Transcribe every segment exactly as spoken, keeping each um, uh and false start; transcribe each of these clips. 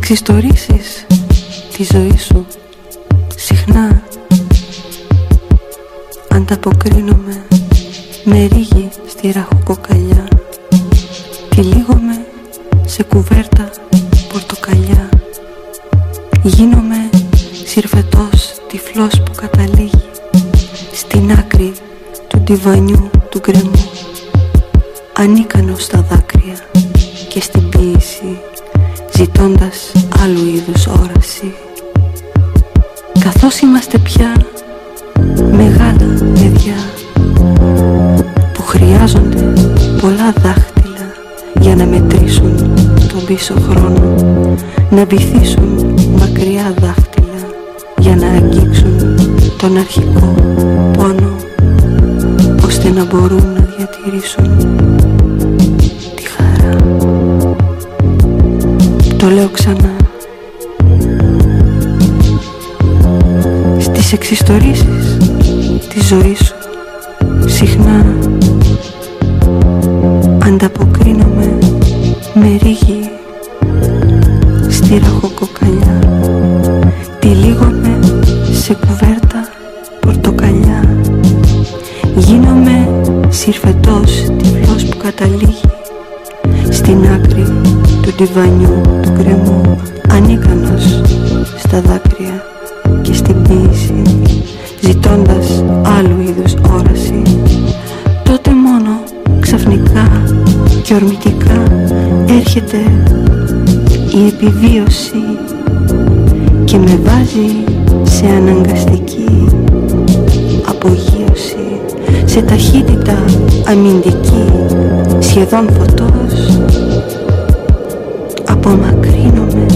εξιστορήσεις τη ζωή σου συχνά ανταποκρίνομαι με ρίγη στη ραχοκοκαλιά. Τυλίγομαι σε κουβέρτα πορτοκαλιά. Γίνομαι συρφετός τυφλός που καταλήγει στην άκρη του ντιβανιού του γκρεμού, ανίκανος στα δάκρυα και στην ποίηση, ζητώντας άλλου είδους όραση. Καθώς είμαστε πια μεγάλα παιδιά που χρειάζονται πολλά δάχτυλα για να μετρήσουν τον πίσω χρόνο, να βυθίσουν μακριά δάχτυλα για να αγγίξουν τον αρχικό πόνο, ώστε να μπορούν να διατηρήσουν τη χαρά. Το λέω ξανά. Στις εξιστορήσεις της ζωής σου συχνά ανταποκρίνομαι με ρίγη στη ραχοκοκαλιά. Τυλίγομαι σε κουβέρτα πορτοκαλιά. Γίνομαι συρφετός τυφλός που καταλήγει στην άκρη του ντιβανιού του γκρεμού, ανίκανος στα δάκρυα και στην ποίηση, ζητώντας άλλου είδους όραση. Τότε μόνο ξαφνικά και ορμητικά έρχεται η επιβίωση και με βάζει σε αναγκαστική απογείωση, σε ταχύτητα αμυντική, σχεδόν φωτός. Απομακρύνομαι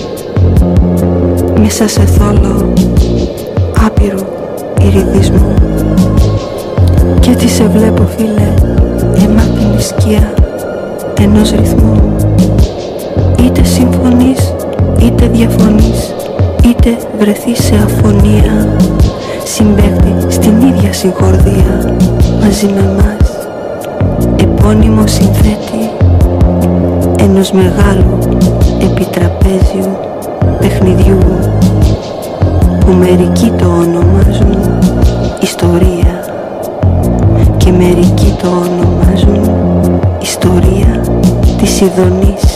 μέσα σε θόλο άπειρου ηριδισμού, κι έτσι σε βλέπω, φίλε, αιμάτινη σκιά ενός ρυθμού. Είτε συμφωνείς είτε διαφωνείς, είτε βρεθείς σε αφωνία, συμπαίχτη στην ίδια συγχορδία μαζί με μας, επώνυμο συνθέτη ενός μεγάλου επιτραπέζιου παιχνιδιού που μερικοί το ονομάζουν ιστορία και μερικοί το ονομάζουν ιστορία της ειδονής.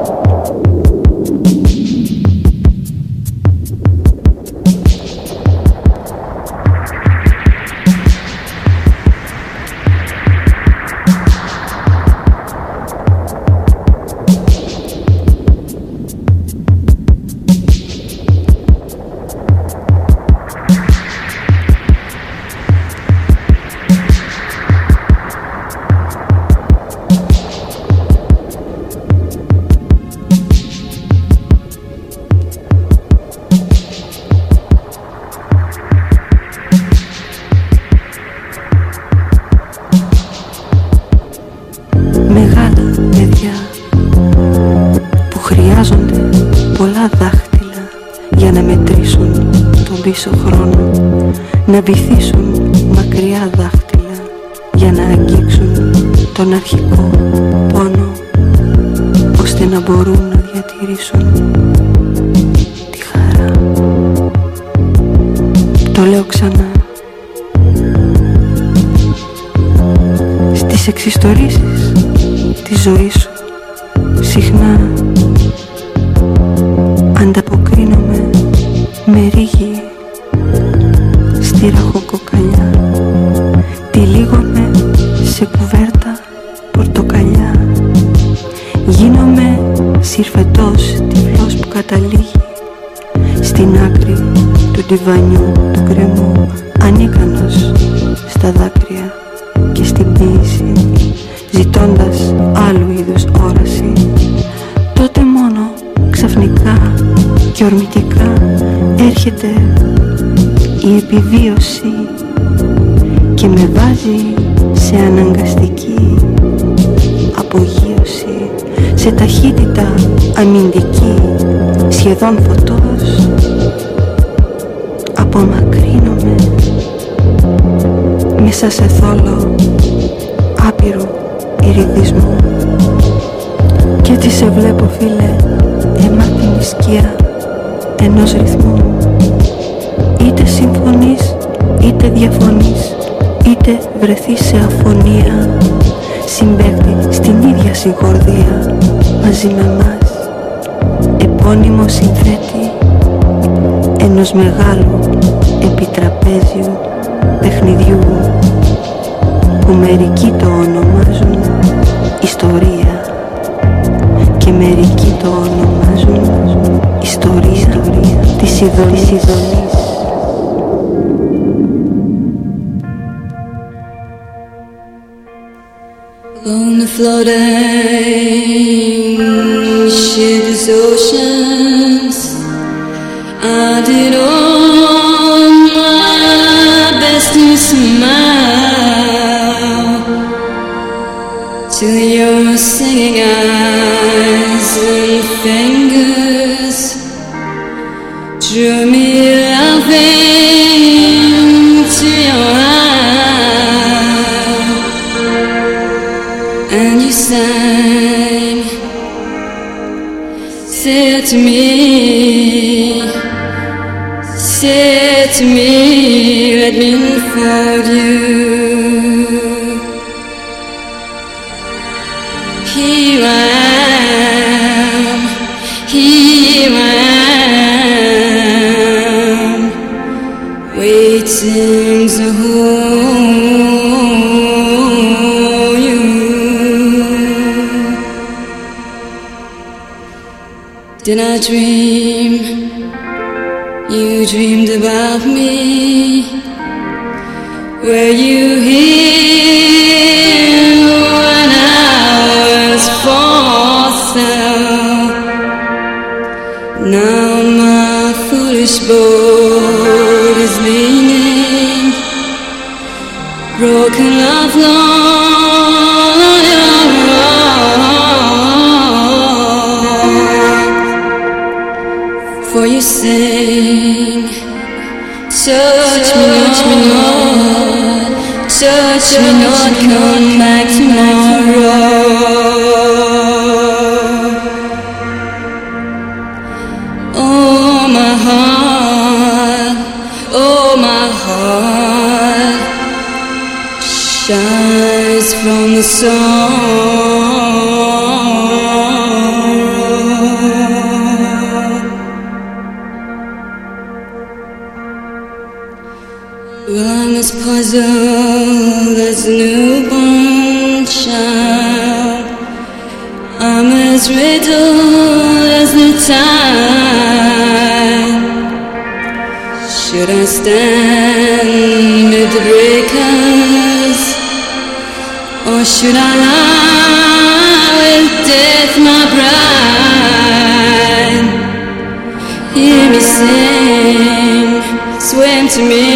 Να βυθίσουν μακριά δάχτυλα για να αγγίξουν τον αρχικό πόνο, ώστε να μπορούν να διατηρήσουν τη χαρά. Το λέω ξανά. Στις εξιστορήσεις της ζωής σου συχνά ανταποκρίνομαι με ρίγη στη ραχοκοκαλιά. Τυλίγομαι σε κουβέρτα πορτοκαλιά. Γίνομαι συρφετός τυφλός που καταλήγει στην άκρη του ντιβανιού του γκρεμού, ανίκανος στα δάκρυα και στην ποίηση, ζητώντας άλλου είδους όραση. Τότε μόνο ξαφνικά και ορμητικά έρχεται η επιβίωση και με βάζει σε αναγκαστική απογείωση, σε ταχύτητα αμυντική, σχεδόν φωτός. Απομακρύνομαι μέσα σε θόλο άπειρου ηριδισμού, κι έτσι σε βλέπω, φίλε, αιμάτινη σκιά ενός ρυθμού. Είτε συμφωνείς, είτε διαφωνείς, είτε βρεθείς σε αφωνία, συμπέχτη στην ίδια συγχορδία μαζί με μας, επώνυμο συνθέτη ενός μεγάλου επιτραπέζιου παιχνιδιού που μερικοί το ονομάζουν ιστορία και μερικοί το ονομάζουν ιστορία της ειδονής. On the floating ships, oceans, I did all my best to smile to your singing eyes and fingers drew me laughing to your eyes, and you sang, said to me, said to me, let me unfold you. Here I am, here I am, waiting to hold you. Did I dream? You dreamed about me. Were you here when I was for sale? Now my foolish boat is leaning, broken off long your road. For you sing, touch me not, touch me not, come back tomorrow. Oh my heart, oh my heart shines from the sorrow. Well, I'm as puzzled as a newborn child. I'm as riddled as the tide. Should I stand with the breakers, or should I lie with death, my bride? Hear me sing, swim to me,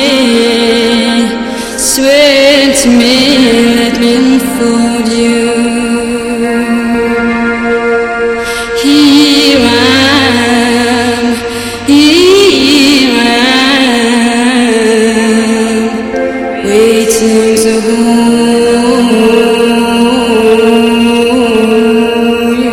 swim to me, let me unfold you. Here I am, here I am, waiting to hold you.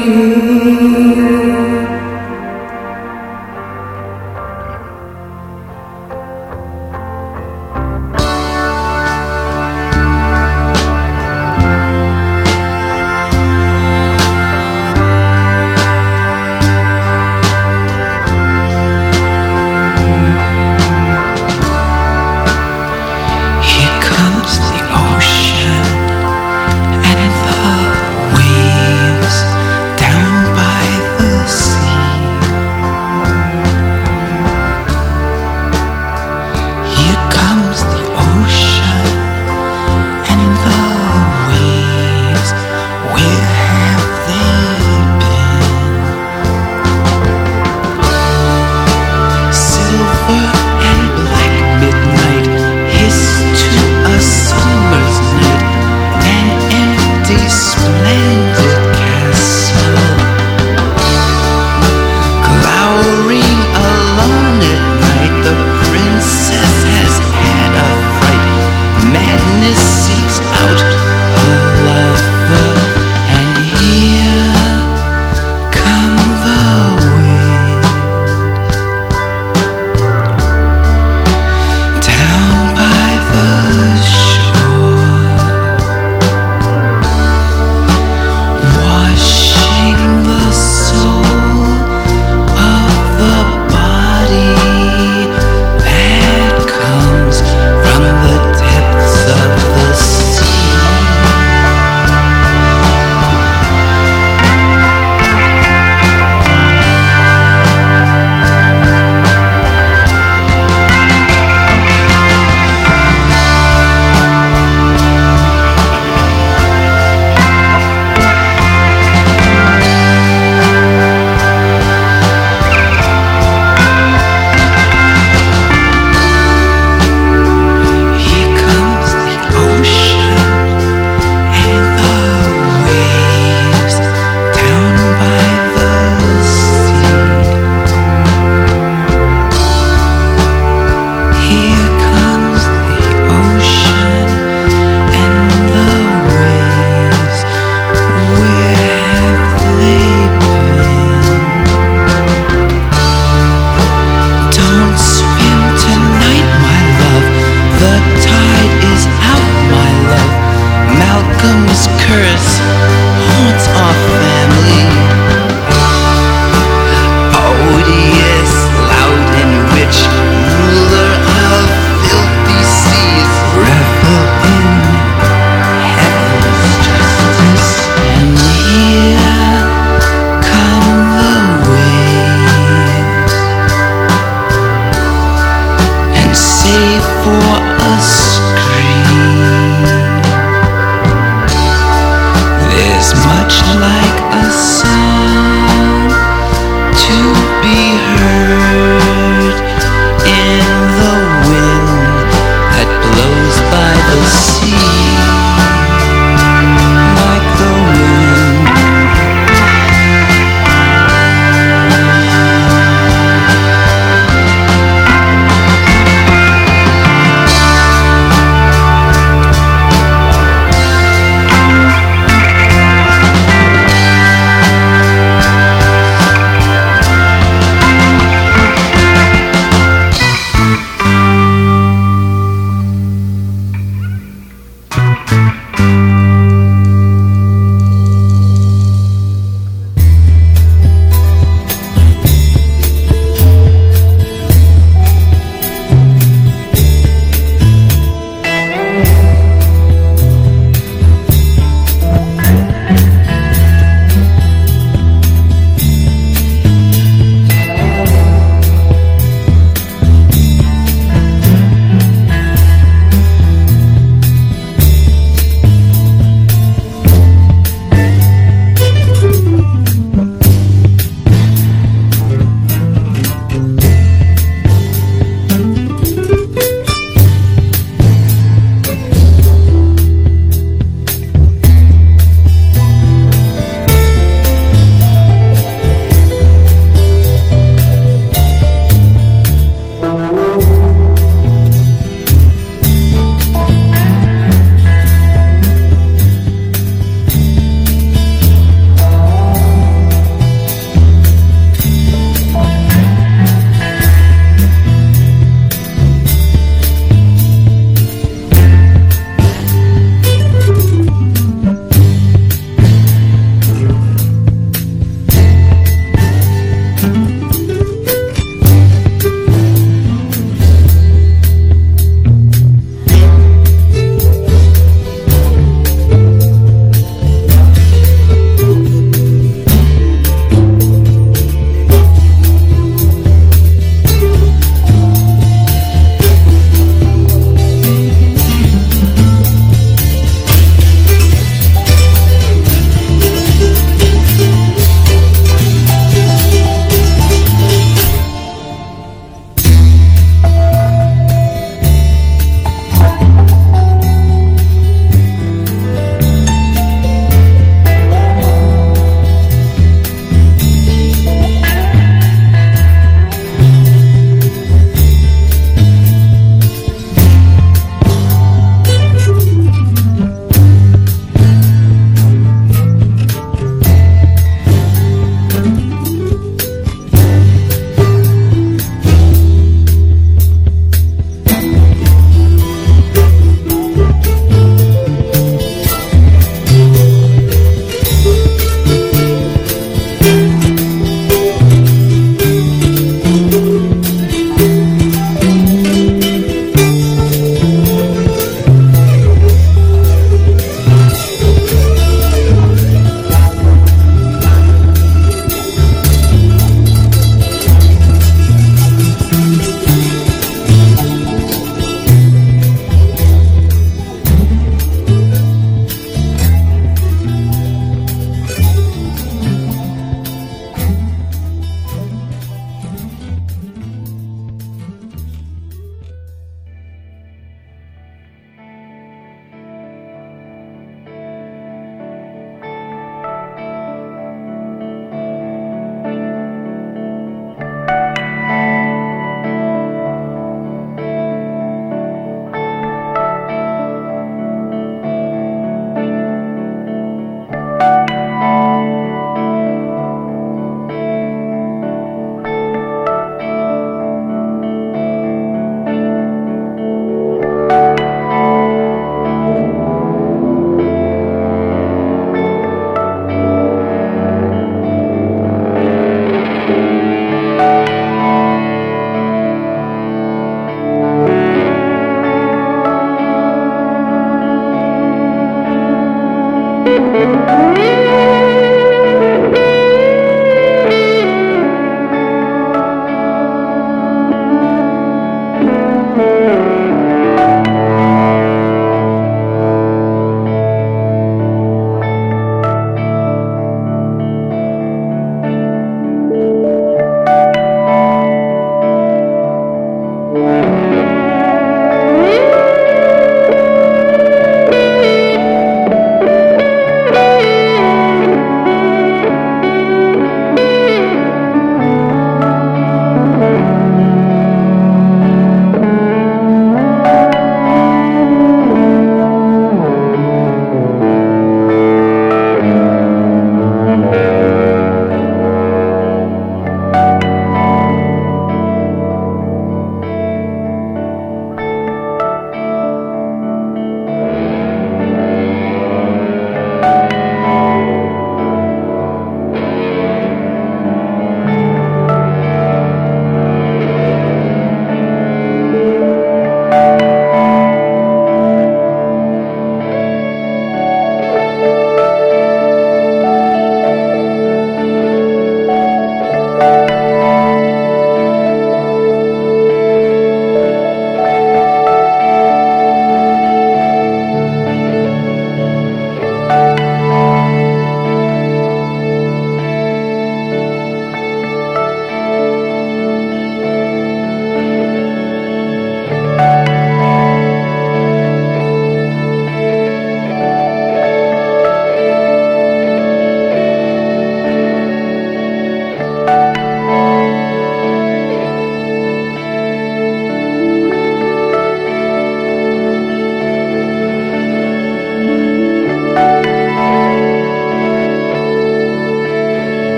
Come the wind.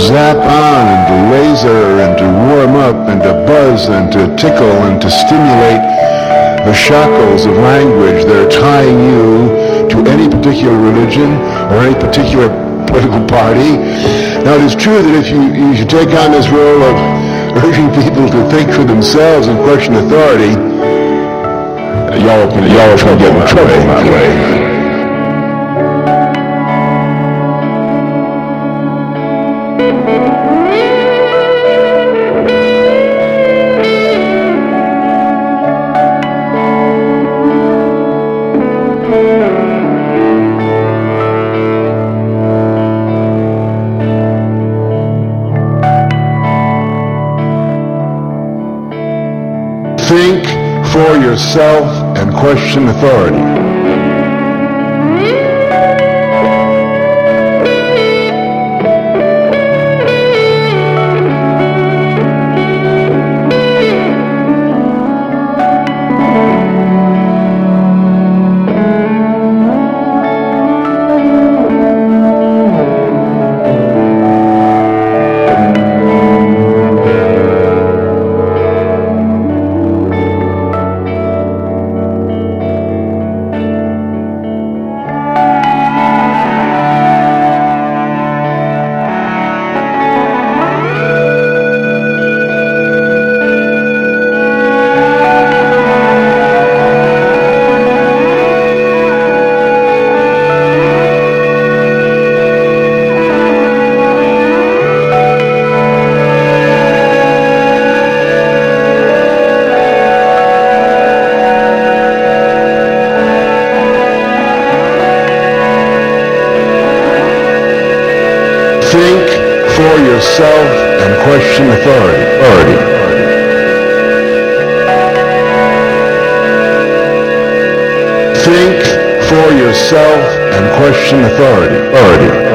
zap on and to laser and to warm up and to buzz and to tickle and to stimulate the shackles of language that are tying you to any particular religion or any particular political party. Now, it is true that if you, you should take on this role of urging people to think for themselves and question authority, y'all can, y'all can get in trouble that way. Think for yourself and question authority. Think for yourself and question authority. authority. Think for yourself and question authority. authority.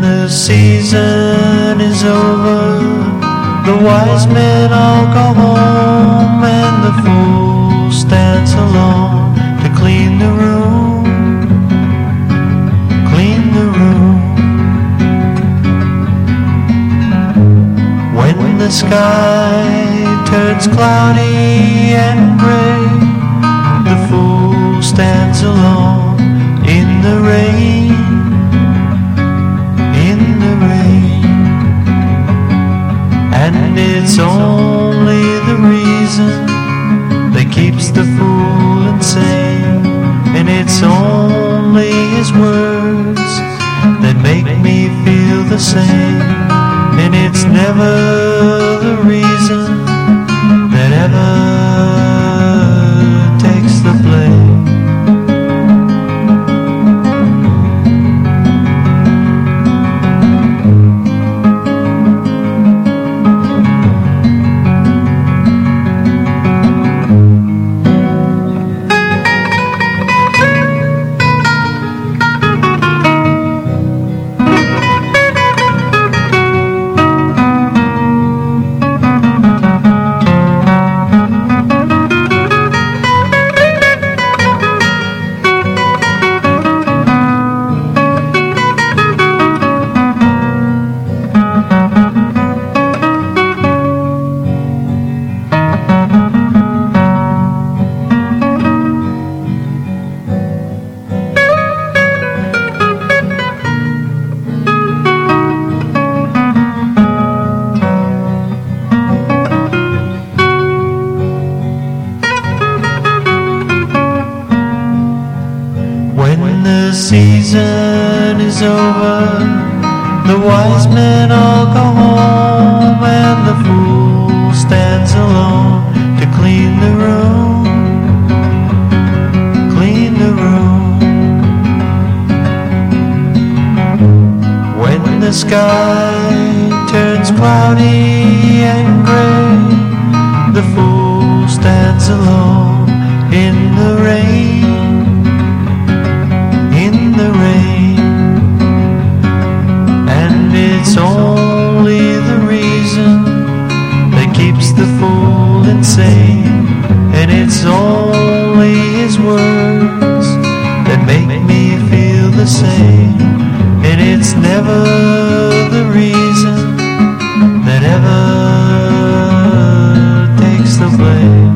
the season is over, the wise men all go home, and the fool stands alone to clean the room, clean the room. When the sky turns cloudy and gray, the fool stands alone in the rain, in the rain. And it's only the reason that keeps the fool insane, and it's only his words that make me feel the same, and it's never the reason that ever takes the blame. When the season is over, the wise men all go home, and the fool stands alone to clean the room, clean the room. When the sky turns cloudy and gray, the fool stands alone in the rain, in the rain. And it's only the reason that keeps the fool insane, and it's only his words that make me feel the same, and it's never the reason that ever takes the blame.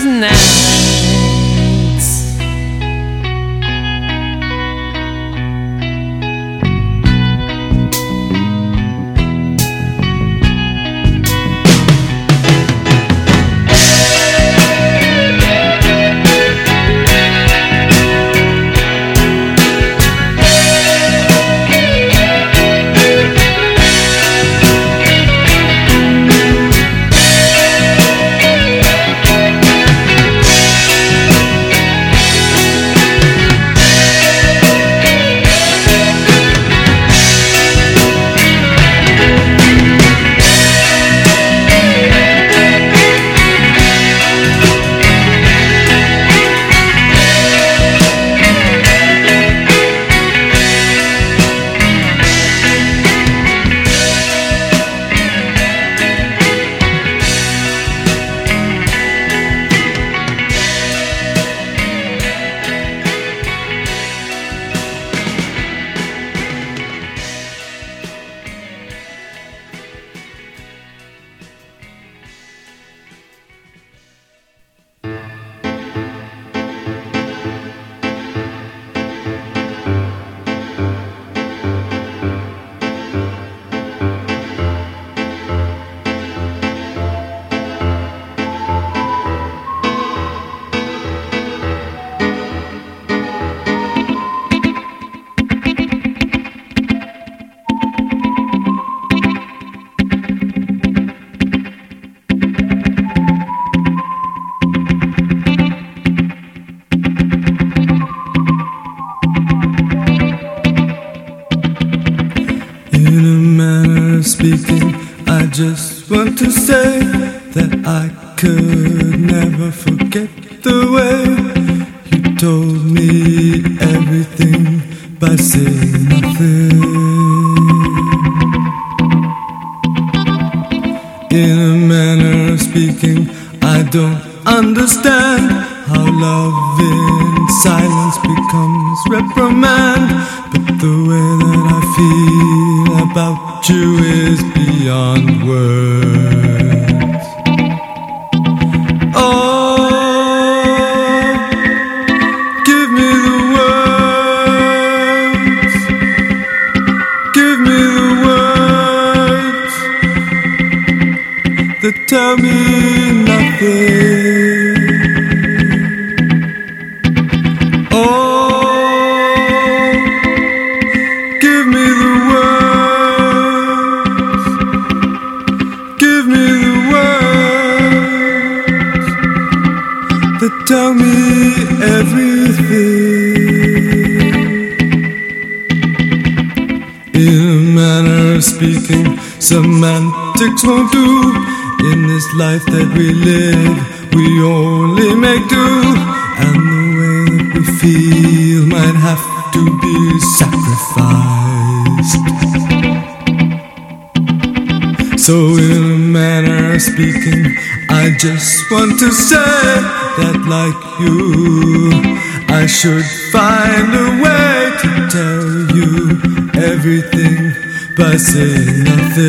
nights. Speaking, I just want to say that I could never forget the way you told me everything by saying nothing. In a manner of speaking, I don't understand how love in silence becomes reprimand, but the way that I feel about you is beyond words. Oh, give me the words, give me the words that tell me nothing. Tell me everything. In a manner of speaking, semantics won't do. In this life that we live, we only make do. And the way that we feel might have to be sacrificed. So in a manner of speaking, I just want to say that like you, I should find a way to tell you everything by saying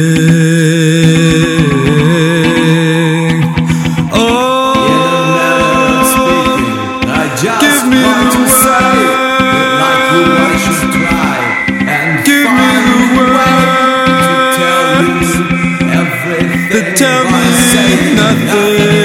nothing. Oh, speaking, I just give me want to say that like you, I should try and give find me the a way to tell you everything that tell by me saying nothing. nothing.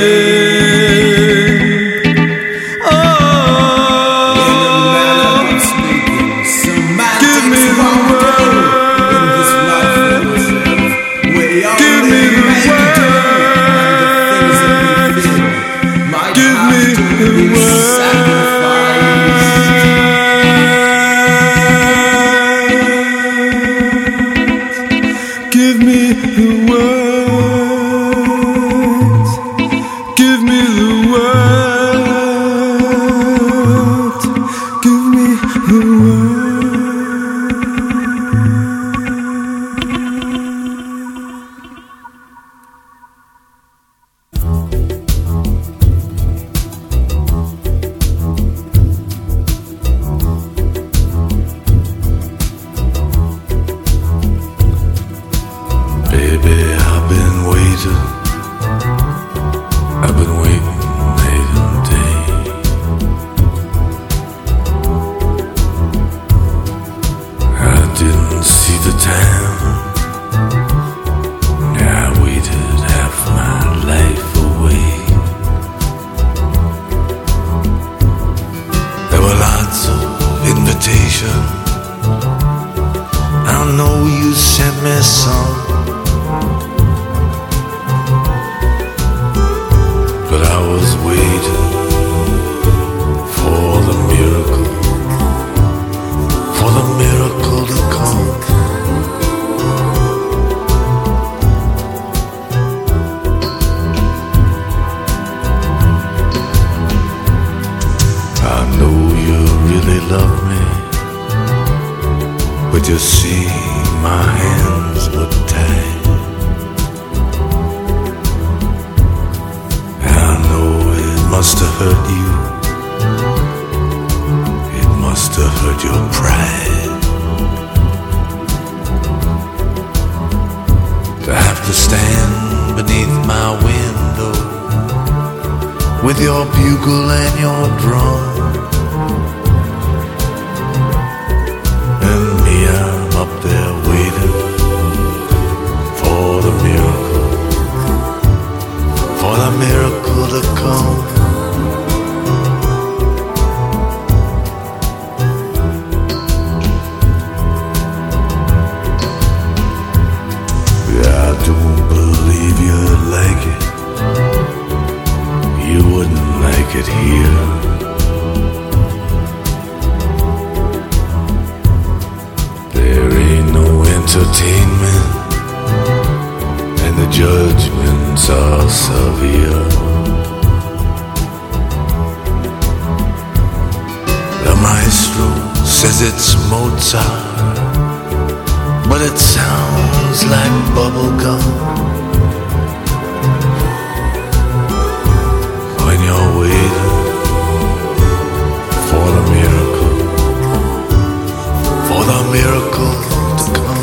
picture. I know you sent me some, but I was waiting for the miracle, for the miracle to come. I know you really love me, but you see my hands were tied. I know it must have hurt you, it must have hurt your pride, to have to stand beneath my window with your bugle and your drum. And me, I'm up there waiting for the miracle, for the miracle to come. Yeah, I don't believe you'd like it. You wouldn't like it here. There ain't no entertainment, and the judgments are severe. The maestro says it's Mozart, but it sounds like bubblegum. When you're waiting for the miracle, for the miracle to come.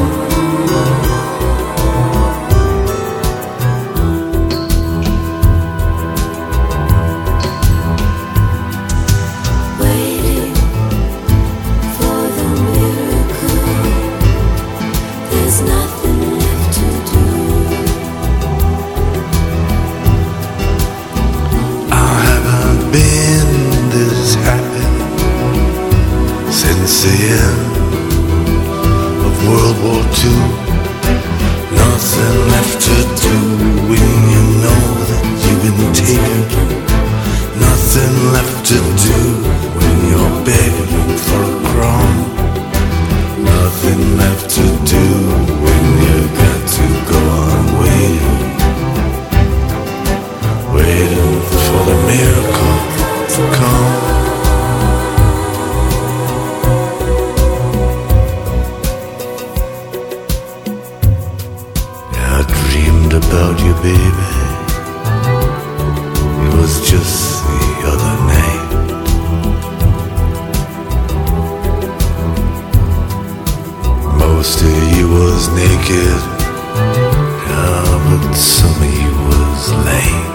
Waiting for the miracle, there's nothing left to do. I haven't been this happy since the end of World War Two. Nothing left to do when you know that you've been taken. Nothing left to do when you're begging for a crumb. Nothing left to do when you got to go on waiting, waiting for the miracle to come. I dreamed about you, baby. It was just the other night. Most of you was naked, yeah, but some of you was lame.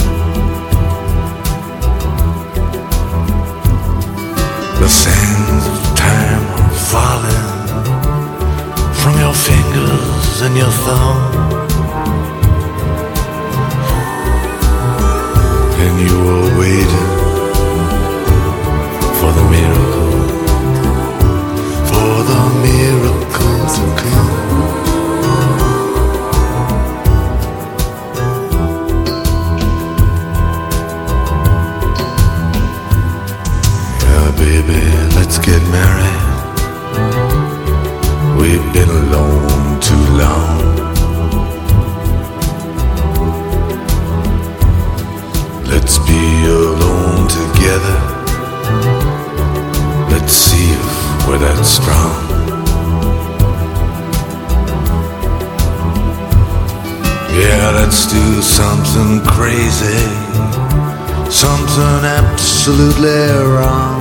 The sands of time are falling from your fingers and your thumb, and you were waiting for the miracle, for the miracle to come. Yeah, baby, let's get married. We've been alone too long. Let's be alone together. Let's see if we're that strong. Yeah, let's do something crazy, something absolutely wrong.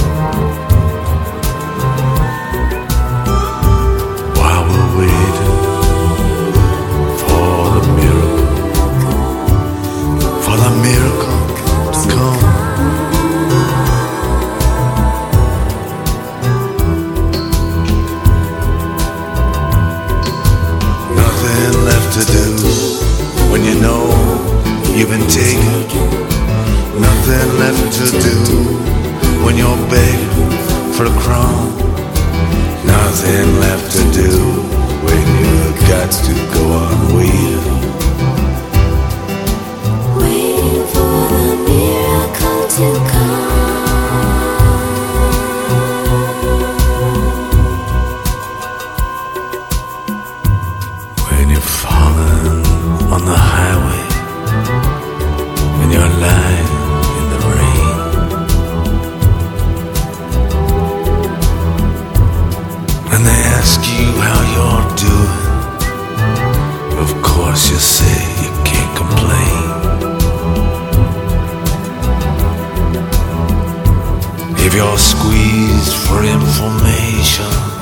While we're waiting for the miracle, for the miracle to come. Nothing left to do when you know you've been taken. Nothing left to do when you're begging for a crumb. Nothing left to do when you got to go on waiting. Waiting for the miracle to come. When you're falling on the highway and you're lying in the rain, and they ask you how you're doing, of course you say you can't complain. If you're squeezed for information,